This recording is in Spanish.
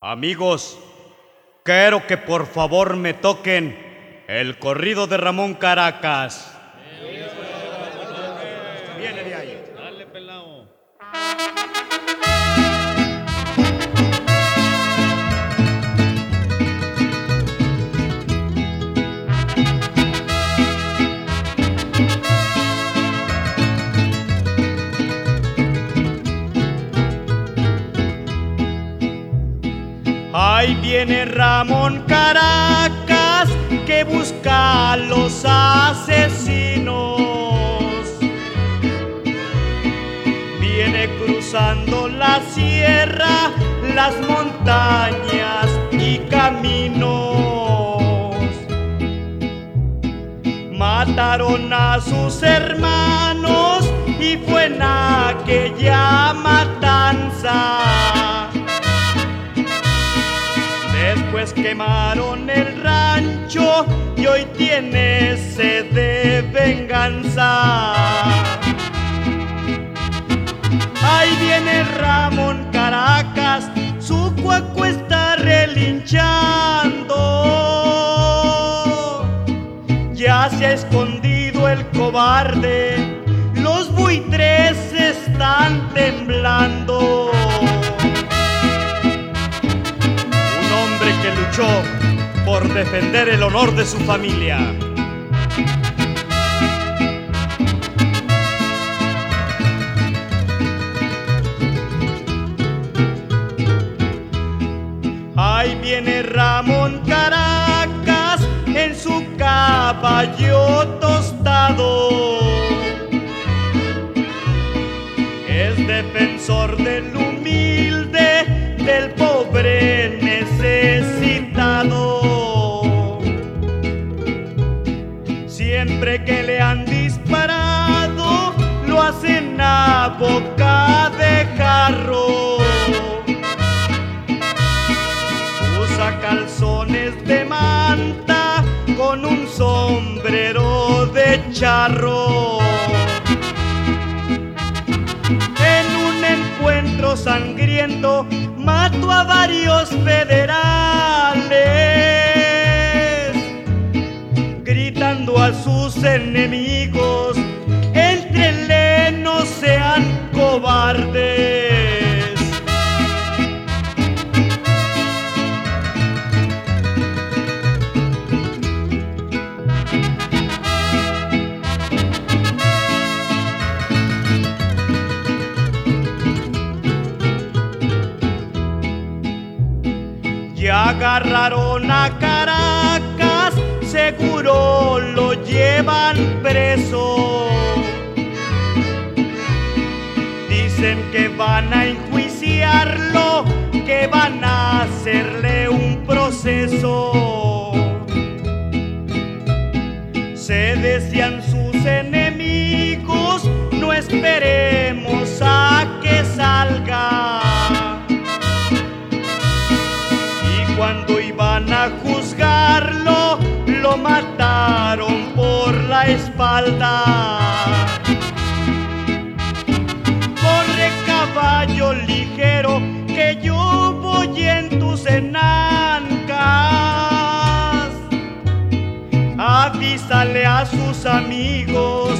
Amigos, quiero que por favor me toquen el corrido de Ramón Caracas. Viene de ahí. Dale, pelao. Ahí viene Ramón Caracas que busca a los asesinos. Viene cruzando la sierra, las montañas y caminos. Mataron a sus hermanos y fue en aquella matanza. Después quemaron el rancho y hoy tiene sed de venganza. Ahí viene Ramón Caracas, su cuaco está relinchando. Ya se ha escondido el cobarde, los buitres están temblando. Que luchó por defender el honor de su familia. Ahí viene Ramón Caracas en su caballo tostado. Es defensor del humilde, del pobre necesitado. Siempre que le han disparado, lo hacen a boca de jarro. Usa calzones de manta con un sombrero de charro. En un encuentro sangriento mató a varios federales, gritando a sus enemigos: entre no sean cobardes. Ya agarraron a Caracas, seguro lo llevan preso. Dicen que van a enjuiciarlo, que van a hacerle un proceso. Se decían sus enemigos, no esperemos a que salga. Cuando iban a juzgarlo, lo mataron por la espalda. Corre, caballo ligero, que yo voy en tus enancas. Avísale a sus amigos